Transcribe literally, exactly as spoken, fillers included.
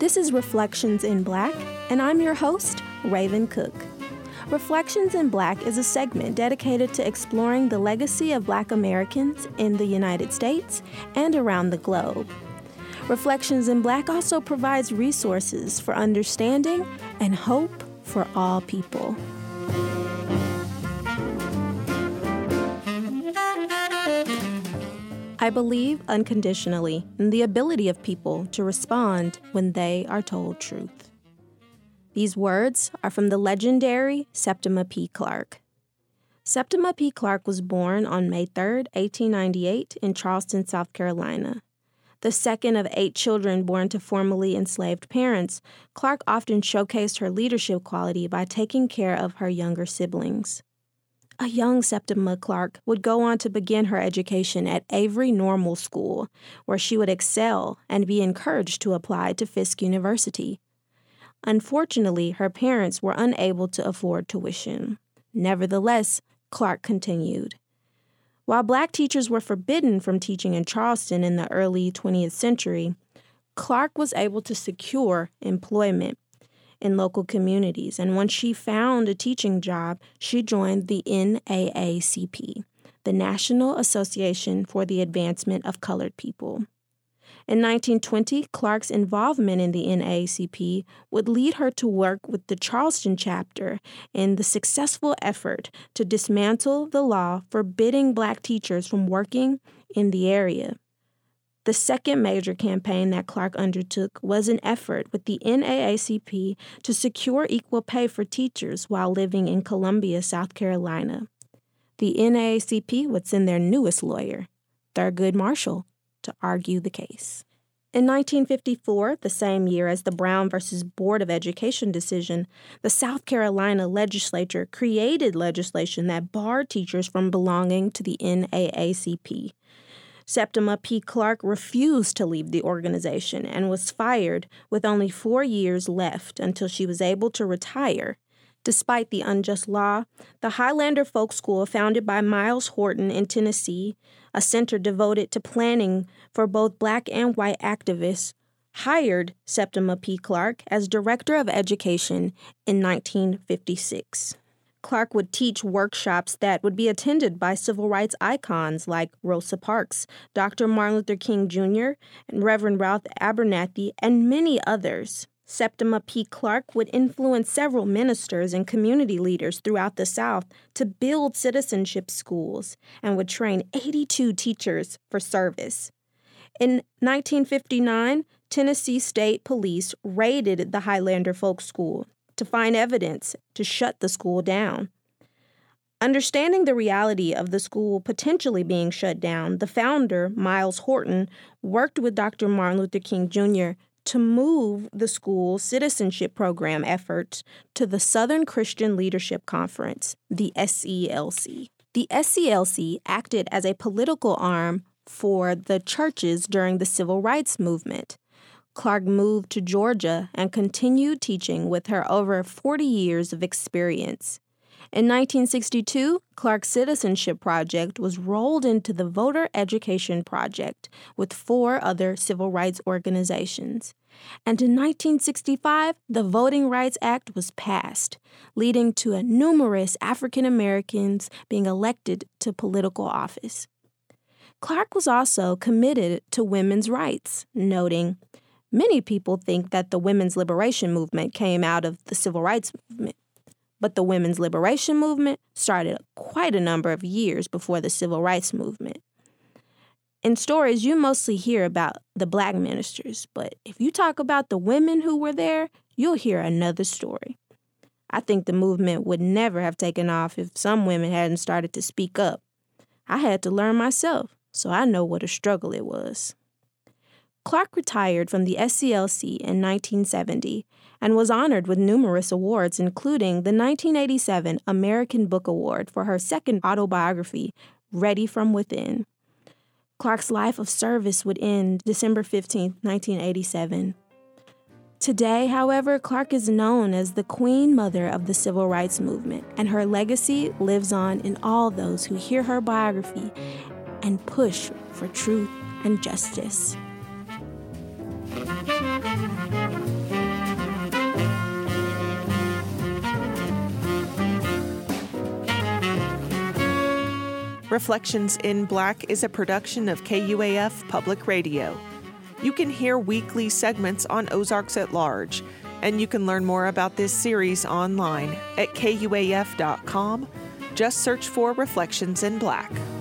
This is Reflections in Black, and I'm your host, Raven Cook. Reflections in Black is a segment dedicated to exploring the legacy of Black Americans in the United States and around the globe. Reflections in Black also provides resources for understanding and hope for all people. I believe unconditionally in the ability of people to respond when they are told truth. These words are from the legendary Septima P. Clark. Septima P. Clark was born on May third, eighteen ninety-eight, in Charleston, South Carolina. The second of eight children born to formerly enslaved parents, Clark often showcased her leadership quality by taking care of her younger siblings. A young Septima Clark would go on to begin her education at Avery Normal School, where she would excel and be encouraged to apply to Fisk University. Unfortunately, her parents were unable to afford tuition. Nevertheless, Clark continued. While Black teachers were forbidden from teaching in Charleston in the early twentieth century, Clark was able to secure employment in local communities, and once she found a teaching job, she joined the N double A C P, the National Association for the Advancement of Colored People. In nineteen twenty, Clark's involvement in the N double A C P would lead her to work with the Charleston chapter in the successful effort to dismantle the law forbidding Black teachers from working in the area. The second major campaign that Clark undertook was an effort with the N double A C P to secure equal pay for teachers while living in Columbia, South Carolina. The N double A C P would send their newest lawyer, Thurgood Marshall, to argue the case. In nineteen fifty-four, the same year as the Brown versus Board of Education decision, the South Carolina legislature created legislation that barred teachers from belonging to the N double A C P. Septima P. Clark refused to leave the organization and was fired with only four years left until she was able to retire. Despite the unjust law, the Highlander Folk School, founded by Miles Horton in Tennessee, a center devoted to planning for both Black and white activists, hired Septima P. Clark as Director of Education in nineteen fifty-six. Clark would teach workshops that would be attended by civil rights icons like Rosa Parks, Doctor Martin Luther King Junior, and Reverend Ralph Abernathy, and many others. Septima P. Clark would influence several ministers and community leaders throughout the South to build citizenship schools and would train eighty-two teachers for service. In nineteen fifty-nine, Tennessee State Police raided the Highlander Folk School to find evidence to shut the school down. Understanding the reality of the school potentially being shut down, the founder, Miles Horton, worked with Doctor Martin Luther King Junior to move the school's citizenship program efforts to the Southern Christian Leadership Conference, the S C L C. The S C L C acted as a political arm for the churches during the Civil Rights Movement. Clark moved to Georgia and continued teaching with her over forty years of experience. In nineteen sixty-two, Clark's Citizenship Project was rolled into the Voter Education Project with four other civil rights organizations. And in nineteen sixty-five, the Voting Rights Act was passed, leading to a numerous African Americans being elected to political office. Clark was also committed to women's rights, noting, "Many people think that the women's liberation movement came out of the civil rights movement, but the women's liberation movement started quite a number of years before the civil rights movement." In stories, you mostly hear about the Black ministers, but if you talk about the women who were there, you'll hear another story. I think the movement would never have taken off if some women hadn't started to speak up. I had to learn myself, so I know what a struggle it was. Clark retired from the S C L C in nineteen seventy and was honored with numerous awards, including the nineteen eighty-seven American Book Award for her second autobiography, Ready from Within. Clark's life of service would end December fifteenth, nineteen eighty-seven. Today, however, Clark is known as the Queen Mother of the Civil Rights Movement, and her legacy lives on in all those who hear her biography and push for truth and justice. Thank you. Reflections in Black is a production of K U A F Public Radio. You can hear weekly segments on Ozarks at Large, and you can learn more about this series online at K U A F dot com. Just search for Reflections in Black.